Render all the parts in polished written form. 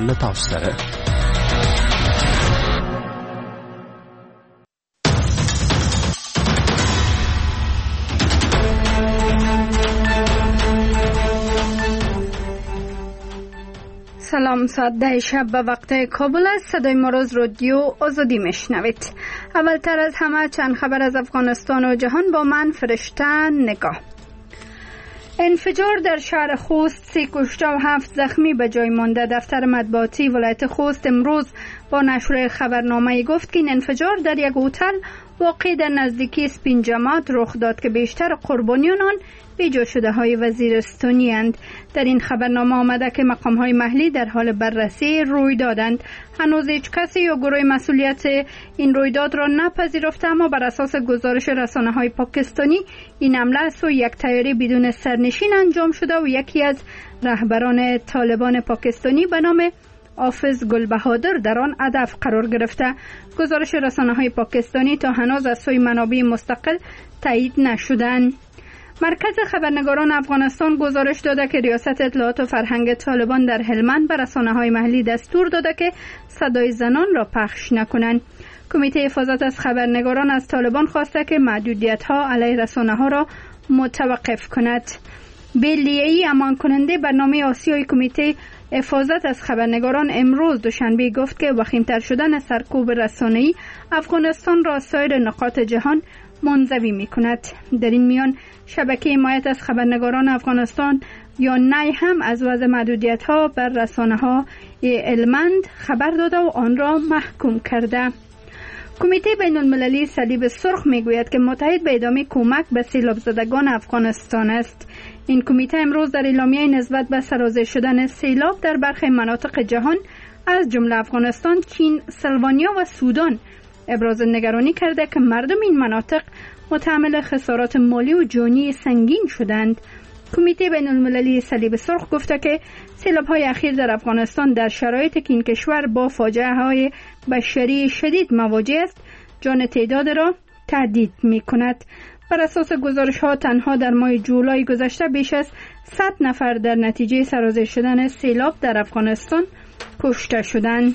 لتاوس سره. سلام، ساعت 10 شب به وقت کابل است. صدای ما را از رادیو آزادی میشنوید. اولتر از همه چند خبر از افغانستان و جهان با من فرشته نگاه. انفجار در شهر خوست، 3 کشته و 7 زخمی به جای مانده. دفتر مطبوعاتی ولایت خوست امروز با نشر خبرنامه گفت که این انفجار در یک هتل واقع در نزدیکی سپین جماعت رخ داد که بیشتر قربانیان آن بیجا شده های وزیرستانی اند. در این خبرنامه آمده که مقام های محلی در حال بررسی روی دادند. هنوز هیچ کسی یا گروه مسئولیت این رویداد را نپذیرفته، اما بر اساس گزارش رسانه های پاکستانی این حمله سوی یک طیاره بدون سرنشین انجام شده و یکی از رهبران طالبان پاکستانی به نام حافظ گلبهادر در آن هدف قرار گرفته. گزارش رسانه های پاکستانی تا هنوز از سوی منابع مستقل تایید نشدند. مرکز خبرنگاران افغانستان گزارش داده که ریاست اطلاعات و فرهنگ طالبان در هلمند به رسانه‌های محلی دستور داده که صدای زنان را پخش نکنند. کمیته حفاظت از خبرنگاران از طالبان خواسته که محدودیت‌ها علیه رسانه‌ها را متوقف کند. بلیه‌ای امان کننده برنامه آسیای کمیته حفاظت از خبرنگاران امروز دوشنبه گفت که وخیم‌تر شدن سرکوب رسانه‌ای افغانستان را سایر نقاط جهان منزوی می‌کند. در این میان شبکه حمایت از خبرنگاران افغانستان یا نی هم از وضع محدودیت‌ها بر رسانه‌ها هلمند خبر داده و آن را محکوم کرده. کمیته بین‌المللی صلیب سرخ میگوید که متحد به ادامه کمک به سیلاب زدگان افغانستان است. این کمیته امروز در اعلامیه نسبت به سرازیر شدن سیلاب در برخی مناطق جهان از جمله افغانستان، چین، سلوانیا و سودان ابراز نگرانی کرده که مردم این مناطق متحمل خسارات مالی و جانی سنگین شدند. کمیته بین‌المللی صلیب سرخ گفته که سیلاب‌های اخیر در افغانستان در شرایطی که این کشور با فاجعه‌های بشری شدید مواجه است، جان تعداد را تهدید می‌کند. بر اساس گزارش‌ها تنها در ماه جولای گذشته بیش از 100 نفر در نتیجه سرازیر شدن سیلاب در افغانستان کشته شدند.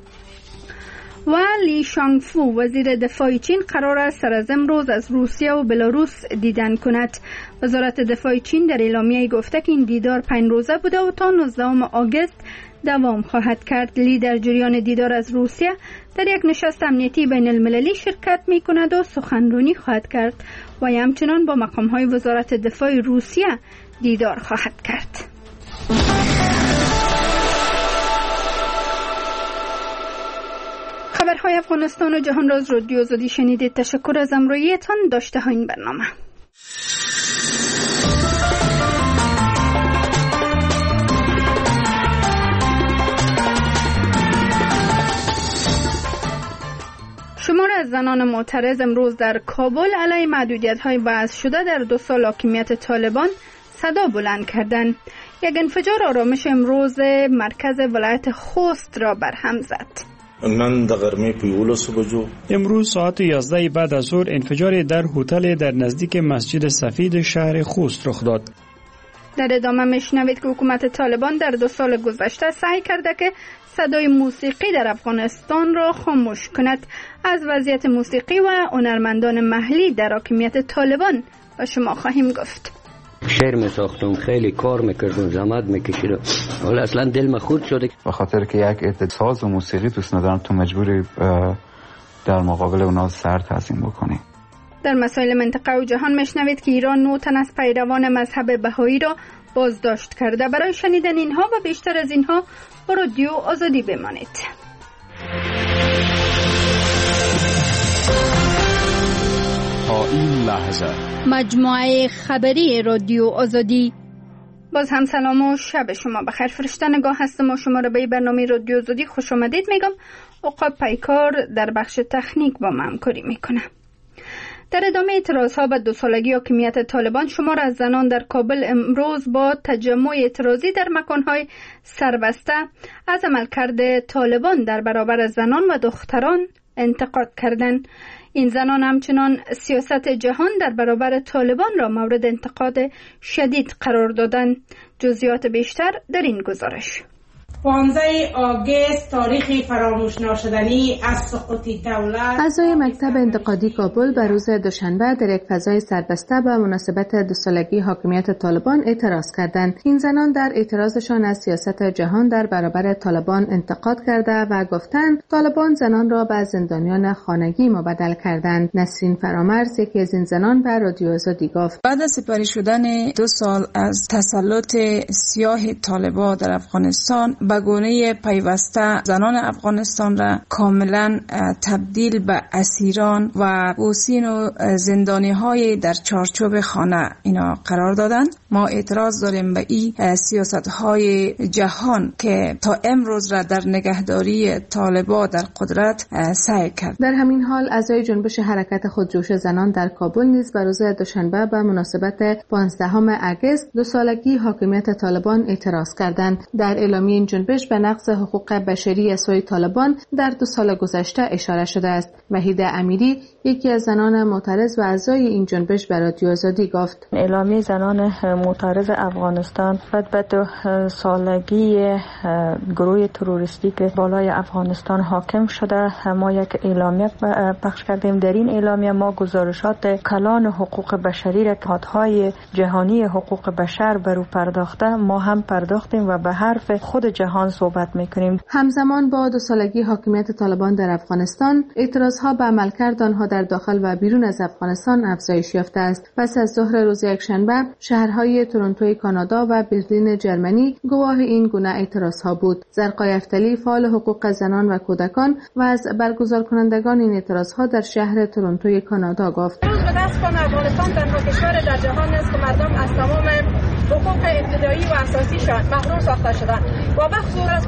و لی شانگفو وزیر دفاع چین قرار است سر از امروز از روسیه و بلاروس دیدن کند. وزارت دفاع چین در اعلامیه گفته که این دیدار 5 روزه بوده و تا 19 آگوست دوام خواهد کرد. لی در جریان دیدار از روسیه در یک نشست امنیتی بین المللی شرکت می کند و سخنرانی خواهد کرد و همچنان با مقام های وزارت دفاع روسیه دیدار خواهد کرد. خبرهای افغانستان و جهان را از رادیو آزادی شنیدید. تشکر از همراهیتان. داشته ها این برنامه. شمار از زنان معترض امروز در کابل علیه محدودیت‌های وضع شده در 2 سال حاکمیت طالبان صدا بلند کردند. یک انفجار آرامش امروز مرکز ولایت خوست را برهم زد. نن د غرمې په 11 بجو امروز ساعت 11 بعد از ظهر انفجار در هتل در نزدیک مسجد سفید شهر خوست رخ داد. در ادامه میشنوید که حکومت طالبان در 2 سال گذشته سعی کرده که صدای موسیقی در افغانستان را خاموش کند. از وضعیت موسیقی و هنرمندان محلی در حاکمیت طالبان با شما خواهیم گفت. شعر می ساختم، خیلی کار میکردم، زحمت میکشیدم، حالا اصلا دل من خورد شده. به خاطر که یک عده ساز و موسیقی دوست ندارم، تو مجبوری در مقابل اونا سر تعظیم بکنی. در مسائل منطقه و جهان میشنوید که ایران 9 تن از پیروان مذهب بهایی را بازداشت کرده. برای شنیدن اینها و بیشتر از اینها با رادیو آزادی بمانید. تا این لحظه مجموعه خبری رادیو آزادی. باز هم سلام و شب شما بخیر. فرشته نگاه هستم و شما را به برنامه رادیو آزادی خوش آمدید میگم. عقاب پیکار در بخش تکنیک با من همکاری میکنه. در ادامه اعتراضها به 2 سالگی حاکمیت طالبان، شمار از زنان در کابل امروز با تجمع اعتراضی در مکانهای سربسته از عملکرد طالبان در برابر زنان و دختران انتقاد کردند. این زنان همچنان سیاست جهان در برابر طالبان را مورد انتقاد شدید قرار دادند. جزئیات بیشتر در این گزارش. 15 آگوست تاریخی فراموش ناشدنی از سقوط دولت. اعضای مکتب انتقادی کابل بر روز دوشنبه در یک فضای سربسته به مناسبت 2 سالگی حاکمیت طالبان اعتراض کردند. این زنان در اعتراضشان از سیاست جهان در برابر طالبان انتقاد کرده و گفتند طالبان زنان را به زندانیان خانگی مبدل کردند. نسرین فرامرز یکی از این زنان به رادیو آزادی گفت بعد از سپری شدن 2 سال از تسلط سیاه طالبان در افغانستان به گونه پیوسته زنان افغانستان را کاملا تبدیل به اسیران و بوسین و زندانی های در چارچوب خانه اینا قرار دادند. ما اعتراض داریم به این سیاست های جهان که تا امروز را در نگهداری طالبان در قدرت سعی کرد. در همین حال اعضای جنبش حرکت خودجوش زنان در کابل نیز به روز دوشنبه به مناسبت 15 آگوست 2 سالگی حاکمیت طالبان اعتراض کردند. در اعلامیه این جنبش به نقض حقوق بشری از سوی طالبان در 2 سال گذشته اشاره شده است. وحیده امیری یکی از زنان معترض و اعضای این جنبش به رادیو آزادی گفت اعلامیه زنان معترض افغانستان بعد به 2 سالگی گروه تروریستی که بالای افغانستان حاکم شده ما یک اعلامیه پخش کردیم. در این اعلامیه ما گزارشات کلان حقوق بشری را که نهادهای جهانی حقوق بشر برو پرداخته ما هم پرداختیم و به حرف خود جهان صحبت میکنیم. همزمان با 2 سالگی حاکمیت طالبان در افغانستان اعتراضها به عملکرد آنها در داخل و بیرون از افغانستان افزایش یافته است. پس از ظهر روز یکشنبه شهرهای تورنتوی کانادا و برلین جرمنی گواه این گونه اعتراضها بود. زرقای افتلی فعال حقوق زنان و کودکان و از برگزار کنندگان این اعتراضها در شهر تورنتوی کانادا گفت روز به دست افغانستان تنها کشور در جهان است که مردم از تمام حقوق ابتدایی و اساسیشان محروم ساخته شدند و بخصوص از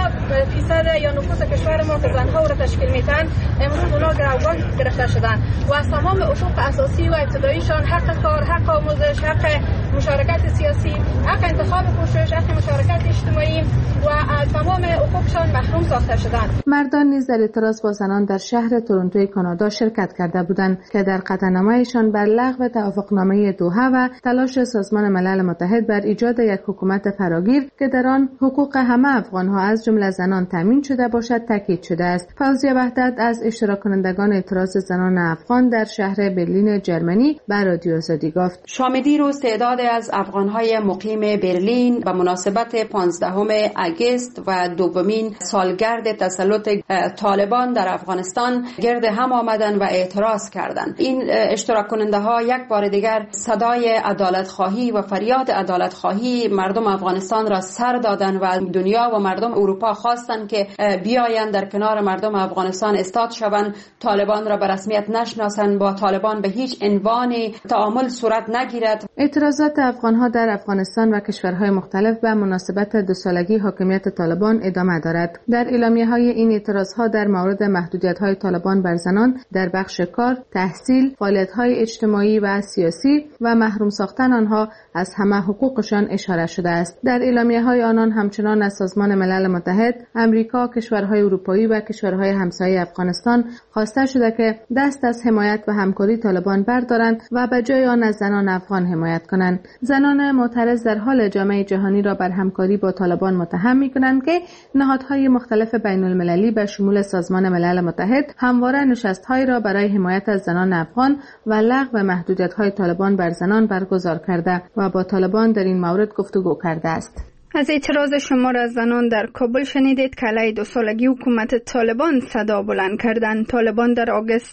50% یا نفوس کشور ما که زنها را تشکیل می‌دهند امروز اونا گروگان گرفته شدند و از تمام حقوق اساسی و ابتداییشان حق کار، حق آموزش، حق مشارکت سیاسی، حق انتخاب پوشش، حق مشارکت اجتماعی و از تمام حقوقشان محروم ساخته شدند. مردان نیز در اعتراض با زنان در شهر تورنتوی کانادا شرکت کرده بودند که در قطعنامه‌شان بر لغو توافقنامه دوحه و تلاش سازمان ملل متحد بر ایجاد یک حکومت فراگیر که در آن حقوق همه افغان‌ها از جمله زنان تامین شده باشد تاکید شده است. فوزیه وحدت از اشتراک کنندگان اعتراض زنان افغان در شهر برلین جرمنی به رادیو آزادی گفت شامدی روز تعداد از افغان‌های مقیم برلین به مناسبت 15 آگوست و دومین سالگرد تسلط طالبان در افغانستان گرد هم آمدند و اعتراض کردند. این اشتراک کننده ها یک بار دیگر صدای عدالت خواهی و فریاد عدالت خواهی مردم افغانستان را سر دادند و دنیا و مردم اروپا خواستند که بیایند در کنار مردم افغانستان استاد شوند، طالبان را به رسمیت نشناسند، با طالبان به هیچ عنوان تعامل صورت نگیرد. اعتراضات افغان‌ها در افغانستان و کشورهای مختلف به مناسبت 2 سالگی حاکمیت طالبان ادامه دارد. در اعلامیه‌های این اعتراضها در مورد محدودیت‌های طالبان بر زنان در بخش کار، تحصیل، فعالیت‌های اجتماعی و سیاسی و محروم ساختن آنها از همه حقوقشان اشاره شده است. در اعلامیه‌های آنان همچنان از سازمان ملل متحد، آمریکا، کشورهای اروپایی و کشورهای همسایه افغانستان خواسته شده که دست از حمایت و همکاری طالبان بردارند و به جای آن از زنان افغان حمایت کنند. زنان معترض در حال جامعه جهانی را بر همکاری با طالبان متهم می‌کنند که نهادهای مختلف بین‌المللی به شمول سازمان ملل متحد همواره نشست‌هایی را برای حمایت از زنان افغان و لغو محدودیت‌های طالبان بر زنان برگزار کرده و با طالبان در این مورد گفتگو کرده است. از اعتراض شمار از زنان در کابل شنیدید که علیه 2 سالگی حکومت طالبان صدا بلند کردند. طالبان در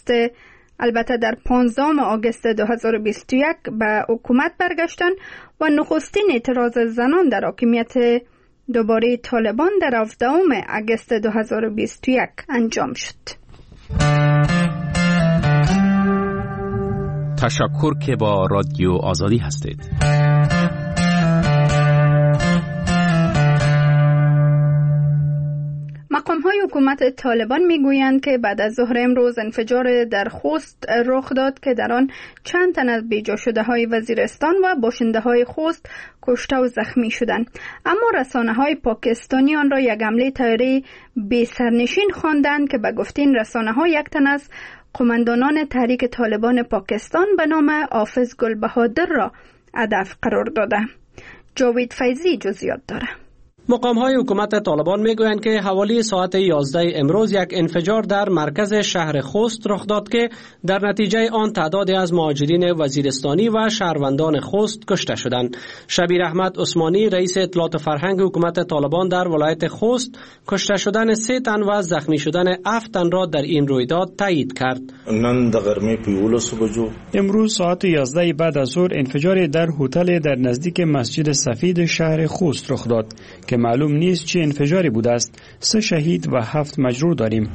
در 15 آگوست 2021 به حکومت برگشتند و نخستین اعتراض زنان در حاکمیت دوباره طالبان در 17 آگوست 2021 انجام شد. تشکر که با رادیو آزادی هستید. مقام‌های حکومت طالبان می‌گویند که بعد از ظهر امروز انفجار در خوست رخ داد که در آن چند تن از بیجا شده‌های وزیرستان و باشنده‌های خوست کشته و زخمی شدند. اما رسانه‌های پاکستانی آن را یک حمله طیاره بی سرنشین خواندند که به گفته این رسانه‌ها یک تن از قماندانان تحریک طالبان پاکستان به نام حافظ گل بهادر را هدف قرار داده. جاوید فیضی جزئیات دارد. مقام‌های حکومت طالبان میگویند که حوالی ساعت 11 امروز یک انفجار در مرکز شهر خوست رخ داد که در نتیجه آن تعدادی از مهاجرین وزیرستانی و شهروندان خوست کشته شدند. شبیر احمد عثمانی رئیس اطلاعات فرهنگ حکومت طالبان در ولایت خوست کشته شدن 3 تن و زخمی شدن 7 تن را در این رویداد تایید کرد. امروز ساعت 11 بعد از ظهر انفجار در هتل در نزدیک مسجد سفید شهر خوست رخ داد که معلوم نیست چه انفجاری بوده است. 3 شهید و 7 مجروح داریم.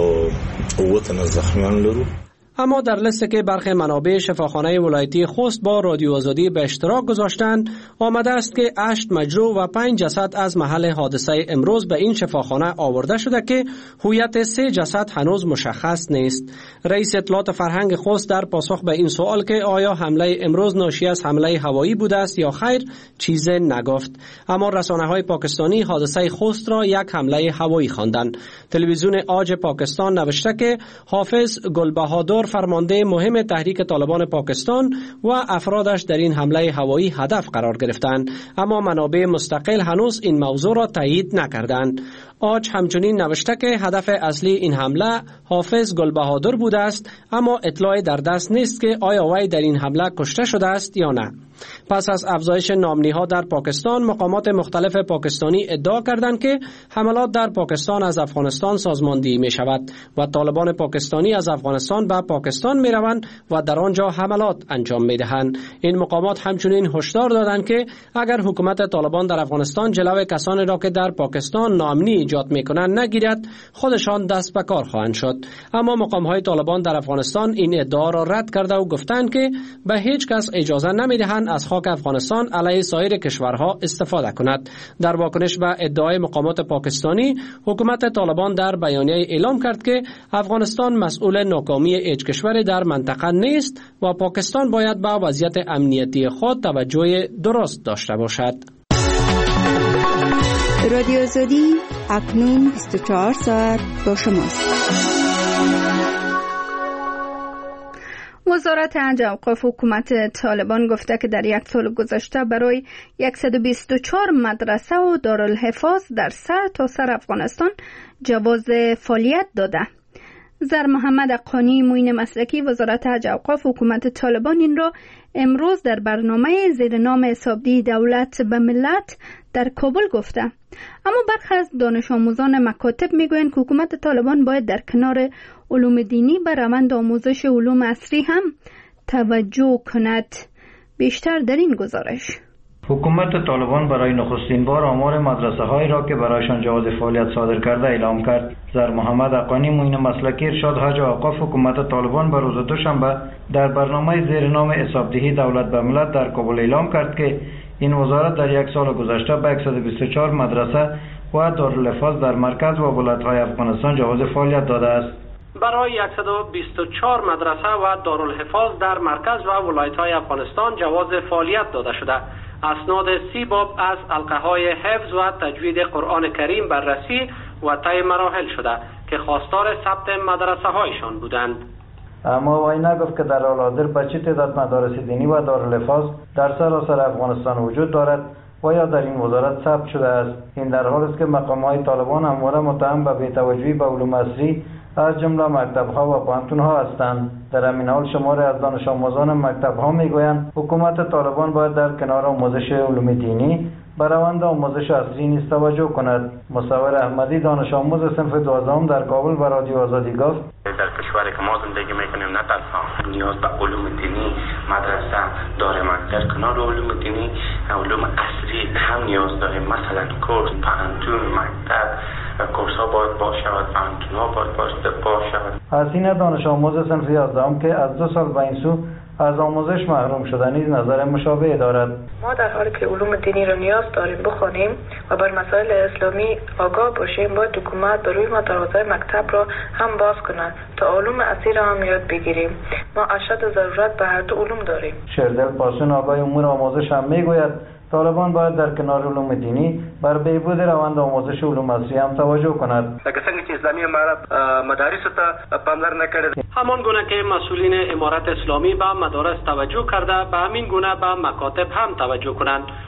اما در لیستی که برخی منابع شفاخانه ولایتی خوست با رادیو آزادی به اشتراک گذاشتند آمده است که 8 مجروح و 5 جسد از محل حادثه امروز به این شفاخانه آورده شده که هویت 3 جسد هنوز مشخص نیست. رئیس اطلاعات فرهنگ خوست در پاسخ به این سوال که آیا حمله امروز ناشی از حمله هوایی بوده است یا خیر چیز نگفت. اما رسانه‌های پاکستانی حادثه خوست را یک حمله هوایی خواندند. تلویزیون آج پاکستان نوشته که حافظ گلبهادر فرمانده مهم تحریک طالبان پاکستان و افرادش در این حمله هوایی هدف قرار گرفتند، اما منابع مستقل هنوز این موضوع را تایید نکردند. آج همچنین نوشته که هدف اصلی این حمله حافظ گلبهادر بوده است، اما اطلاعی در دست نیست که آیا وی در این حمله کشته شده است یا نه. پس از افزایش نامنی‌ها در پاکستان، مقامات مختلف پاکستانی ادعا کردند که حملات در پاکستان از افغانستان سازماندهی می شود و طالبان پاکستانی از افغانستان به پاکستان می روند و در آنجا حملات انجام می دهند. این مقامات همچنین هشدار دادند که اگر حکومت طالبان در افغانستان جلوی کسانی را که در پاکستان ناامنی ایجاد می کنند نگیرد، خودشان دست به کار خواهند شد. اما مقام‌های طالبان در افغانستان این ادعا را رد کرده و گفتند که به هیچ کس اجازه نمی دهند از خاک افغانستان علیه سایر کشورها استفاده کند. در واکنش به ادعای مقامات پاکستانی، حکومت طالبان در بیانیه اعلام کرد که افغانستان مسئول ناکامی هیچ کشوری در منطقه نیست و پاکستان باید به وضعیت امنیتی خود توجه درست داشته باشد. رادیو آزادی اکنون 24 ساعت با شماست. وزارت حج اوقاف حکومت طالبان گفته که در یک سال گذشته برای 124 مدرسه و دارالحفاظ در سرتاسر افغانستان جواز فعالیت داده. زر محمد قانی معین مسلکی وزارت حج اوقاف حکومت طالبان این را امروز در برنامه زیر نام حسابدهی دولت به ملت در کابل گفته. اما برخی از دانش آموزان مکاتب میگویند که حکومت طالبان باید در کنار علوم دینی به روند آموزش علوم عصری هم توجه کند. بیشتر در این گزارش. حکومت طالبان برای نخستین بار آمار مدرسه هایی را که برایشان جواز فعالیت صادر کرده اعلام کرد. زر محمد اقانی معین مسلکی ارشاد حج اوقاف حکومت طالبان به روز دوشنبه در برنامه زیر نام حسابدهی دولت به ملت در کابل اعلام کرد که این وزارت در یک سال گذشته به 124 مدرسه و دارالحفاظ در مرکز و ولایت‌های افغانستان جواز فعالیت داده است. برای 124 مدرسه و دارالحفاظ در مرکز و ولایت‌های افغانستان جواز فعالیت داده شده. اسناد 30 باب از حلقه‌های حفظ و تجوید قرآن کریم بررسی و طی مراحل شده که خواستار ثبت مدرسه‌هایشان بودند. اما وی نگفت که در حال حاضر به چه تعداد مدارس دینی و دارالحفاظ در سراسر افغانستان وجود دارد و یا در این وزارت ثبت شده است. این در حالی است که مقام‌های طالبان همواره متهم به بی‌توجهی به علوم عصری از جمله مکتب‌ها و پوهنتون‌ها هستند. در همین حال شماری از دانش آموزان مکتب‌ها می‌گویند حکومت طالبان باید در کنار آموزش علوم دینی به روند آموزش عصری نیز توجه کند. مصور احمدی دانش آموز صنف 12 در کابل به رادیو آزادی گفت در کشوری که ما زندگی میکنیم نه تنها نیاز به علوم دینی مدرسه داریم، در کنار علوم دینی علوم عصری هم نیاز داریم. مثلا کورس، پوهنتون، مکتب کورس ها باید باشد، پوهنتون ها باید باشد. حسین دانش آموز صنف 11 که از 2 سال به این سو از آموزش محروم شده نیز نظر مشابه دارد. ما در حالی که علوم دینی را نیاز داریم بخوانیم و بر مسائل اسلامی آگاه باشیم، باید حکومت بر روی مدارس‌های مکتب را هم باز کند تا علوم عصری را هم یاد بگیریم. ما اشد ضرورت به هر دو علوم داریم. شردل پاسون آقای امور آموزش هم میگوید طالبان باید در کنار علوم دینی بر بهبود روند آموزش علوم عصری هم توجه کند. لکه څنګه چې اسلامي امارت مدارس ته پاملرنه کړې، همان گونه که مسئولین امارت اسلامی به مدارس توجه کرده، به همین گونه به مکاتب هم توجه کنند.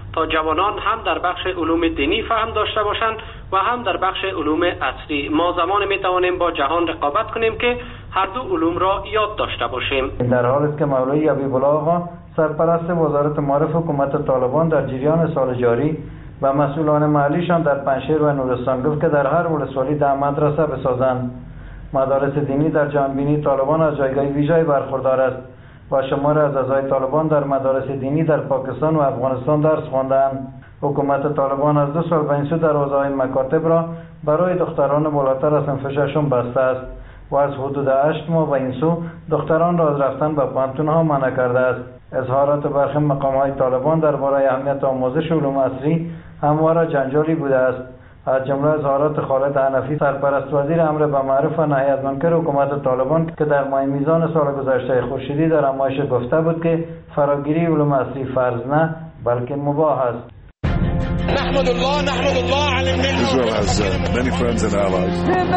تا جوانان هم در بخش علوم دینی فهم داشته باشند و هم در بخش علوم عصری. ما زمان می توانیم با جهان رقابت کنیم که هر دو علوم را یاد داشته باشیم. در حالی است که مولوی حبیب‌الله آقا سرپرست وزارت معارف حکومت طالبان در جریان سال جاری و مسئولان محلیشان در پنجشیر و نورستان گفت که در هر ولسوالی 10 مدرسه بسازند. مدارس دینی در جهانبینی طالبان از جایگاه ویژه‌ای برخوردار است و شمار از اعضای طالبان در مدارس دینی در پاکستان و افغانستان درس خواندند. حکومت طالبان از 2 سال به این سو دروازه‌های مکاتب را برای دختران بالاتر از صنف ششم بسته است و از حدود 8 ماه به این سو دختران را از رفتن به پانتون‌ها منع کرده است. اظهارات برخی مقام‌های طالبان درباره اهمیت آموزش علوم عصری همواره جنجالی بوده است. از جمله اظهارات خالد حنفی سرپرست وزیر امر بالمعروف و نهی از منکر حکومت طالبان که در ماه میزان سال گذشته خورشیدی در نمایش گفته بود که فراگیری علوم عصری فرض نه بلکه مباح است. نحمد الله على Israel has many friends and allies.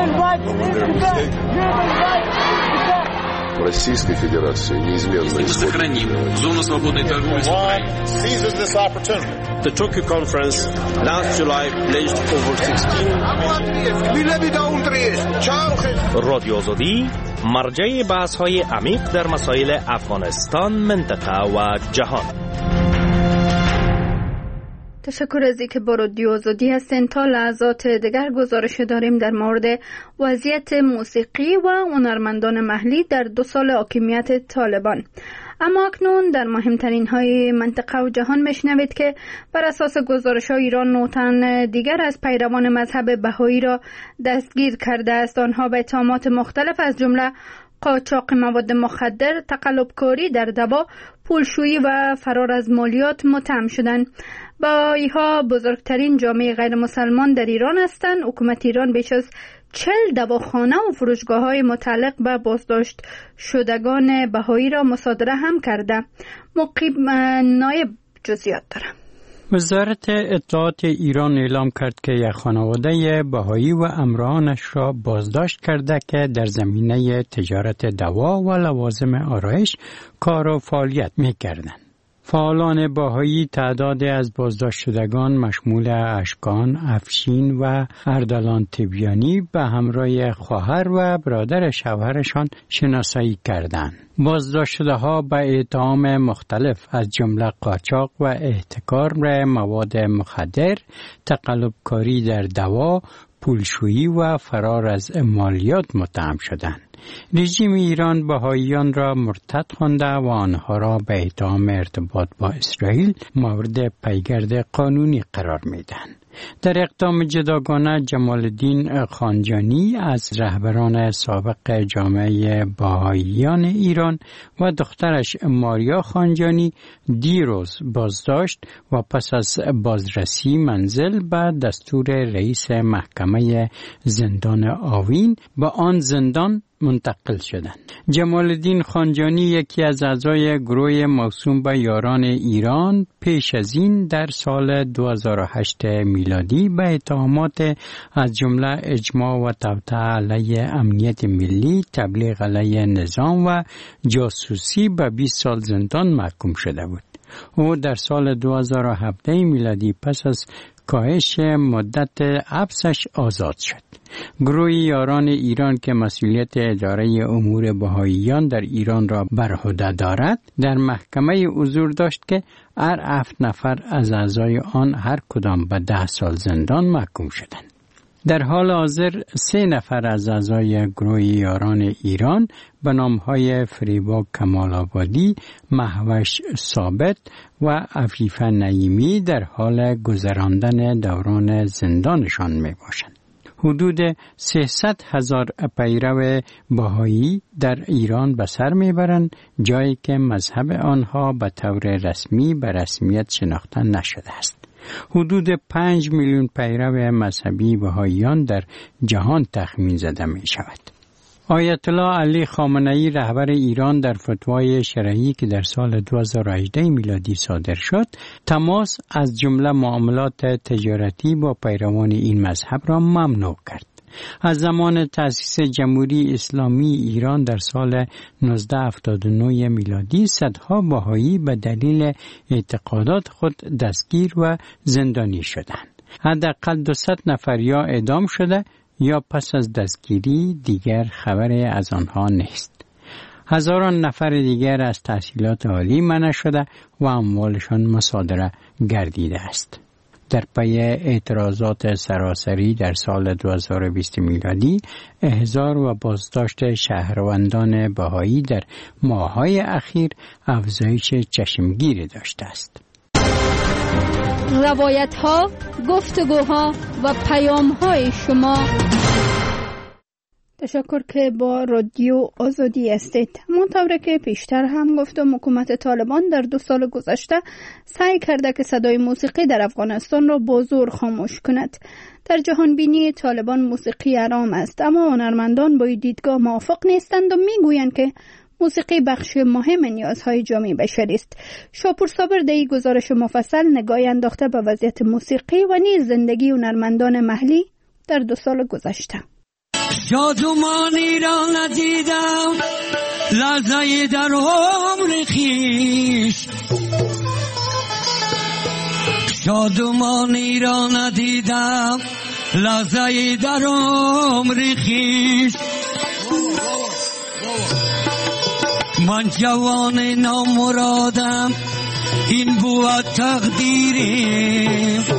В Российской Федерации неизменно сохраним зону свободной торговли с Украиной. Seizes this opportunity. The Tokyo conference last July pledged over 16 رادیو آزادی مرجع بحث‌های عمیق در مسائل افغانستان، منطقه و جهان. تشکر از اینکه با رادیو آزادی هستین. تا لحظات دیگر گزارش داریم در مورد وضعیت موسیقی و هنرمندان محلی در 2 سال حاکمیت طالبان. اما اکنون در مهمترین های منطقه و جهان میشنوید که بر اساس گزارش ها ایران 9 تن دیگر از پیروان مذهب بهایی را دستگیر کرده است. آنها به اتهامات مختلف از جمله قاچاق مواد مخدر، تقلبکاری در دوا، پولشویی و فرار از مالیات متهم شدند. بهایی‌ها بزرگترین جامعه غیر مسلمان در ایران هستند. حکومت ایران بیش از 40 دواخانه و فروشگاه‌های متعلق به بازداشت شدگان بهایی را مصادره هم کرده. مقیم نایب جزئیات داره. وزارت اطلاعات ایران اعلام کرد که یک خانواده بهایی و همراهانش را بازداشت کرده که در زمینه تجارت دوا و لوازم آرایش کار و فعالیت می‌کردند. فعالان بهایی تعداد از بازداشت شدگان مشمول اشکان، افشین و اردلان تبیانی به همراه خواهر و برادر شوهرشان شناسایی کردند. بازداشت شده ها به اتهام مختلف از جمله قاچاق و احتکار مواد مخدر، تقلبکاری در دوا، پولشویی و فرار از مالیات متهم شدند. رژیم ایران بهاییان را مرتد خوانده و آنها را به اتهام ارتباط با اسرائیل مورد پیگرد قانونی قرار میدهند. در اقدام جداگانه جمال الدین خانجانی از رهبران سابق جامعه بهاییان ایران و دخترش ماریا خانجانی دیروز بازداشت و پس از بازرسی منزل به دستور رئیس محکمه زندان آوین به آن زندان منتقل شدند. جمال الدین خانجانی یکی از اعضای گروه موسوم به یاران ایران پیش از این در سال 2008 میلادی به اتهامات از جمله اجماع و توطئه علیه امنیت ملی، تبلیغ علیه نظام و جاسوسی به 20 سال زندان محکوم شده بود. او در سال 2017 میلادی پس از کاهش مدت حبسش آزاد شد. گروه یاران ایران که مسئولیت اداره امور بهاییان در ایران را بر عهده دارد در محکمه حضور داشت که هر 7 نفر از اعضای آن هر کدام به 10 سال زندان محکوم شدند. در حال حاضر 3 نفر از اعضای گروه یاران ایران به نام‌های فریبا کمال آبادی، مهوش ثابت و عفیفه نعیمی در حال گذراندن دوران زندانشان میباشند. حدود 300,000 پیرو بهایی در ایران به سر میبرند، جایی که مذهب آنها به طور رسمی به رسمیت شناخته نشده است. حدود 5 میلیون پیرو مذهبی بهاییان در جهان تخمین زده می شود. آیت الله علی خامنه‌ای رهبر ایران در فتوای شرعی که در سال 2018 میلادی صادر شد، تماس از جمله معاملات تجارتی با پیروان این مذهب را ممنوع کرد. از زمان تأسیس جمهوری اسلامی ایران در سال 1979 میلادی صدها بهایی به دلیل اعتقادات خود دستگیر و زندانی شدند. حداقل 200 نفر یا اعدام شده یا پس از دستگیری دیگر خبری از آنها نیست. هزاران نفر دیگر از تحصیلات عالی منع شده و اموالشان مصادره گردیده است. در پی اعتراضات سراسری در سال 2020 میلادی احضار و بازداشت شهروندان بهایی در ماه‌های اخیر افزایش چشمگیری داشته است. روایت‌ها، گفتگوها و پیام‌های شما. تشکر که با رادیو آزادی هستید. همانطور که پیشتر هم گفتم حکومت طالبان در 2 سال گذشته سعی کرده که صدای موسیقی در افغانستان را با زور خاموش کند. در جهان بینی طالبان موسیقی حرام است، اما هنرمندان با این دیدگاه موافق نیستند و میگویند که موسیقی بخش مهم نیازهای جامعه بشری است. شاپور صابر در این گزارش مفصل نگاهی انداخته به وضعیت موسیقی و نیز زندگی هنرمندان محلی در 2 سال گذشته. شادمانی را ندیدم لحظه در عمر خویش، شادمانی را ندیدم لحظه در عمر خویش. من جوان نامرادم این بود تقدیریم.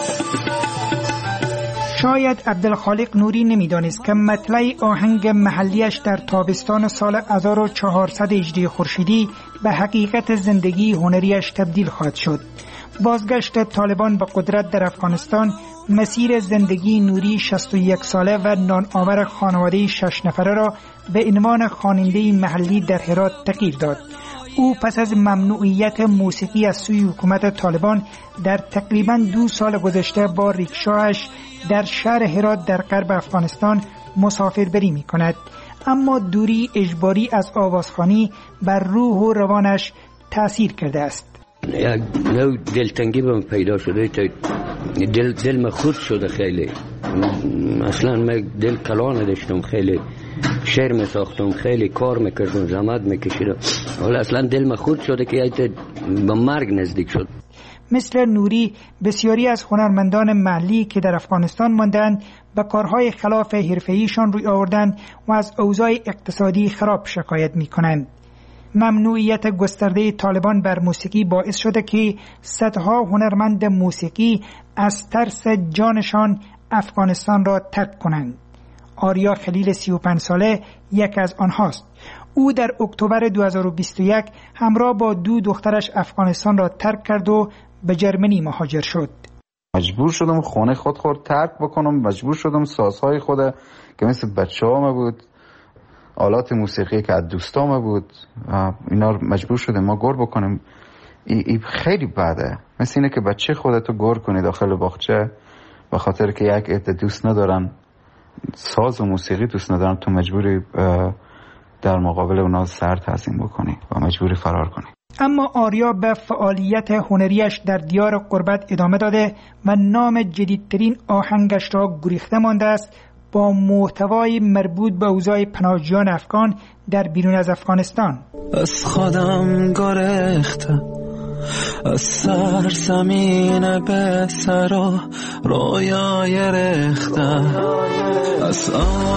شاید عبدالخالق نوری نمیدانست که مطلع آهنگ محلیش در تابستان سال 1400 هجری خورشیدی به حقیقت زندگی هنریش تبدیل خواهد شد. بازگشت طالبان به قدرت در افغانستان مسیر زندگی نوری 61 ساله و نانآور خانواده 6 نفره را به عنوان خواننده محلی در هرات تغییر داد. او پس از ممنوعیت موسیقی از سوی حکومت طالبان در تقریباً 2 سال گذشته با ریکشاش در شهر هرات در غرب افغانستان مسافربری می کند. اما دوری اجباری از آوازخوانی بر روح و روانش تأثیر کرده است. یک نوع دلتنگی به من پیدا شده، دل من خورد شده خیلی. اصلا من دل کلا نداشتم، خیلی شعر می ساختم، خیلی کار میکردم، زحمت میکشیدم. حالا اصلا دل من خورد شده که به مرگ نزدیک شد. مثل نوری بسیاری از هنرمندان محلی که در افغانستان ماندند به کارهای خلاف حرفه‌ایشان روی آوردند و از اوضاع اقتصادی خراب شکایت میکنند. ممنوعیت گسترده طالبان بر موسیقی باعث شده که صدها هنرمند موسیقی از ترس جانشان افغانستان را ترک کنند. آریا خلیل 35 ساله یک از آنهاست. او در اکتبر 2021 همراه با 2 دخترش افغانستان را ترک کرد و به جرمنی مهاجر شد. مجبور شدم خانه خود ترک بکنم، مجبور شدم سازهای خود که مثل بچه‌هام بود، آلات موسیقی که از دوستام بود، اینا مجبور شدم ما گور بکنیم. این خیلی بده، مثل اینه که بچه خودتو گور کنی داخل باغچه به خاطر که یک عده دوست ندارن، ساز و موسیقی دوست ندارن، تو مجبوری در مقابل اونا سر تعظیم بکنی و مجبوری فرار کنی. اما آریا به فعالیت هنریش در دیار غربت ادامه داده و نام جدیدترین آهنگش را گریخته مانده است با محتوای مربوط به اوضاع پناهجویان افغان در بیرون از افغانستان. از خودم گریختم، از سرزمین به سر رویای رختم، از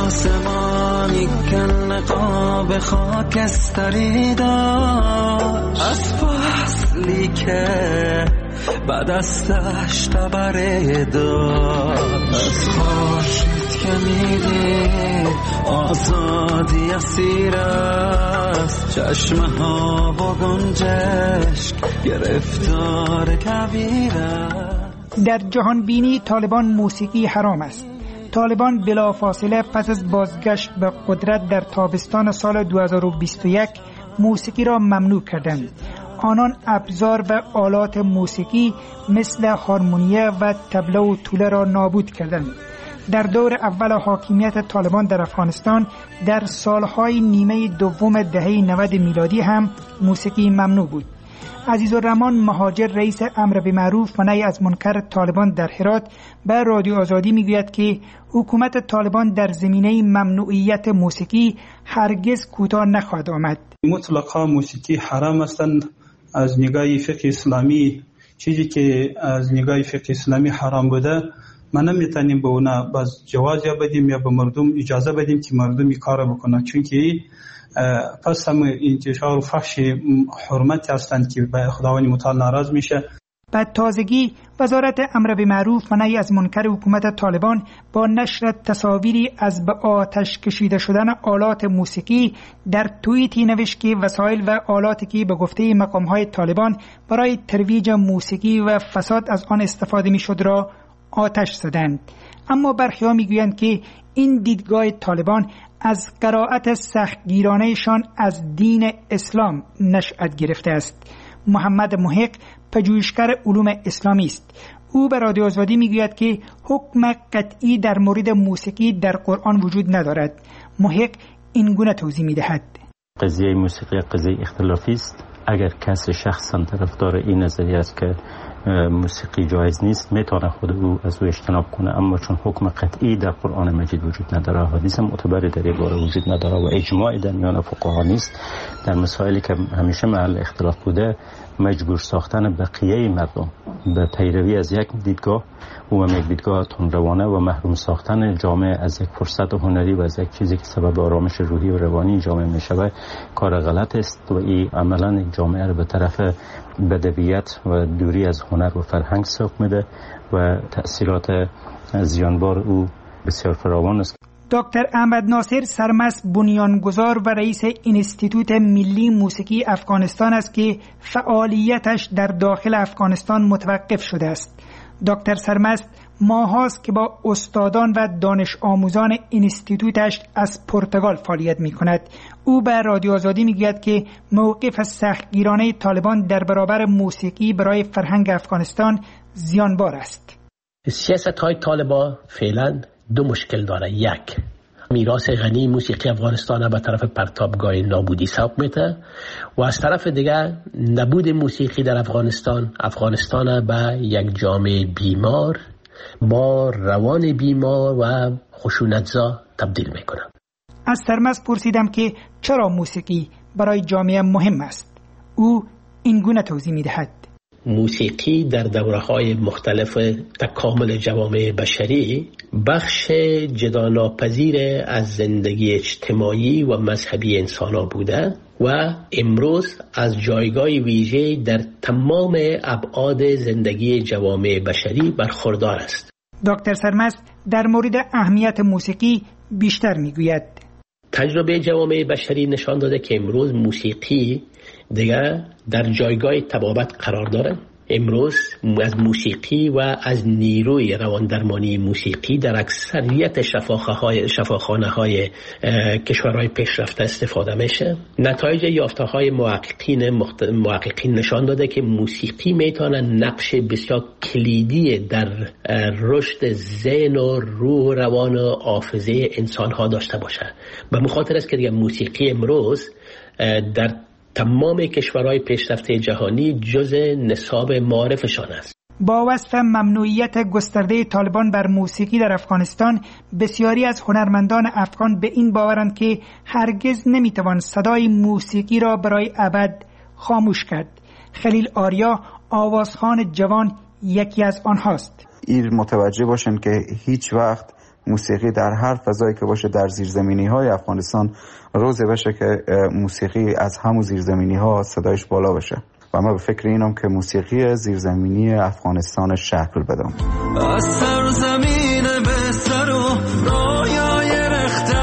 آسمانی که نقاب خاکستری داشت، از فصلی که بعد از دشت بره داشت، از خورشید که میدید آزادی اسیر است، چشمه ها و گنجشک گرفتار کبیر است. در جهان بینی طالبان موسیقی حرام است. طالبان بلافاصله پس از بازگشت به قدرت در تابستان سال 2021 موسیقی را ممنوع کردند. آنان ابزار و آلات موسیقی مثل هارمونیه و طبله و توله را نابود کردند. در دور اول حاکمیت طالبان در افغانستان در سالهای نیمه دوم دهه 90 میلادی هم موسیقی ممنوع بود. عزیزالرحمن مهاجر رئیس امر بالمعروف و نهی از منکر طالبان در هرات به رادیو آزادی میگوید که حکومت طالبان در زمینه ممنوعیت موسیقی هرگز کوتاه نخواهد آمد. مطلقا موسیقی حرام هستند از نگاه فقه اسلامی. چیزی که از نگاه فقه اسلامی حرام بوده ما نمیتونیم به اونا باز جواز یا بدیم یا به مردم اجازه بدیم که مردم این کار بکنن، چون که پس هم انتشار و فحش حرمت هستند که به خداوند متعال ناراض میشه. بعد تازگی وزارت امر بالمعروف و نهی از منکر حکومت طالبان با نشر تصاویری از به آتش کشیده شدن آلات موسیقی در توییتی نوشت که وسایل و آلاتی که به گفته مقام‌های طالبان برای ترویج موسیقی و فساد از آن استفاده می‌شد را آتش زدند. اما برخی‌ها می‌گویند که این دیدگاه طالبان از قرائت سختگیرانه‌شان از دین اسلام نشأت گرفته است. محمد محق پژوهشگر علوم اسلامی است. او به رادیو آزادی میگوید که حکم قطعی در مورد موسیقی در قرآن وجود ندارد. محق این گونه توضیح میدهد: قضیه موسیقی قضیه اختلافی است. اگر کسی شخصا طرفدار این نظریه است که موسیقی جایز نیست، میتونه خود او از او اجتناب کنه، اما چون حکم قطعی در قرآن مجید وجود نداره، حدیث معتبری در این باره وجود نداره و اجماعی در میان فقها نیست، در مسائلی که همیشه محل اختلاف بوده مجبور ساختن بقیه مردم به پیروی از یک دیدگاه و یک دیدگاه تندروانه و محروم ساختن جامعه از یک فرصت هنری و از یک چیزی که سبب آرامش روحی و روانی جامعه میشود کار غلط است و این عملا جامعه رو به طرف بدویت و دوری از هنر و فرهنگ سوق میده و تأثیرات زیانبار او بسیار فراوان است. دکتر احمد ناصر سرمست بنیانگذار و رئیس انستیتوت ملی موسیقی افغانستان است که فعالیتش در داخل افغانستان متوقف شده است. دکتر سرمست ماهاست که با استادان و دانش آموزان انستیتوتش از پرتغال فعالیت می کند. او به رادیو آزادی می گوید که موقف سختگیرانه طالبان در برابر موسیقی برای فرهنگ افغانستان زیانبار است. سیاست های طالبان فعلا دو مشکل داره. یک، میراث غنی موسیقی افغانستان به طرف پرتابگاه نابودی سوق میده و از طرف دیگر نبود موسیقی در افغانستان به یک جامعه بیمار با روان بیمار و خشونتزا تبدیل میکنه. از سرمست پرسیدم که چرا موسیقی برای جامعه مهم است. او این گونه توضیح میدهد: موسیقی در دوره‌های مختلف تکامل جوامع بشری بخش جداگانه‌ناپذیر از زندگی اجتماعی و مذهبی انسان‌ها بوده و امروز از جایگاه ویژه در تمام ابعاد زندگی جوامع بشری برخوردار است. دکتر سرمست در مورد اهمیت موسیقی بیشتر میگوید: تجربه جوامع بشری نشان داده که امروز موسیقی دیگر در جایگاه طبابت قرار داره. امروز از موسیقی و از نیروی رواندرمانی موسیقی در اکثریت شفاخانه های کشورهای پیشرفته استفاده میشه. نتایج یافته های محققین نشان داده که موسیقی میتونه نقش بسیار کلیدی در رشد ذهن و روح و روان و حافظه انسان ها داشته باشه. به مخاطر است که دیگه موسیقی امروز در تمام کشورهای پیشرفته جهانی جز نصاب معارفشان است. با وصف ممنوعیت گسترده طالبان بر موسیقی در افغانستان، بسیاری از هنرمندان افغان به این باورند که هرگز نمیتوان صدای موسیقی را برای ابد خاموش کرد. خلیل آریا آوازخوان جوان یکی از آنهاست. این متوجه باشن که هیچ وقت موسیقی در هر فضایی که باشه در زیرزمینی‌های افغانستان روزه بشه که موسیقی از همون زیرزمینی‌ها صدایش بالا بشه و ما به فکر اینم که موسیقی زیرزمینی افغانستان شکل بدم. از سرزمین به سر و رویای رخته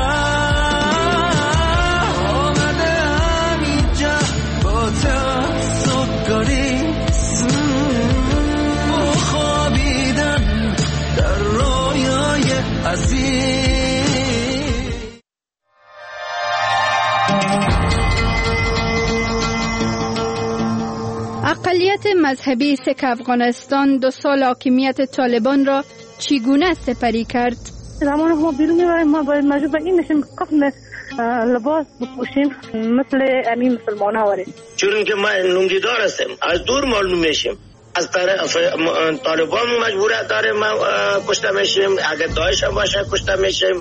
آمده همینجا با تعصب گریز خوابیدن در رویای عزیز. اقلیت مذهبی سک افغانستان 2 سال حاکمیت طالبان را چگونه سپری کرد؟ زمان ما بیرون میبریم ما باید مجبور به این میشیم کفن لباس بپوشیم مثل امین مسلمان ها وریم، چون که ما لنگیدار هستیم از دور معلوم میشیم. از طرف طالبان مجبوریت داریم ما کشته میشیم، اگر داعش هم باشه کشته میشیم.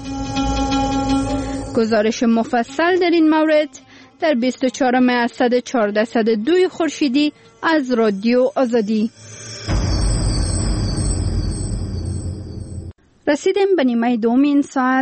گزارش مفصل در این مورد در 24 اسد 1402 خورشیدی از رادیو آزادی. رسیدیم به نیمه دوم این ساعت.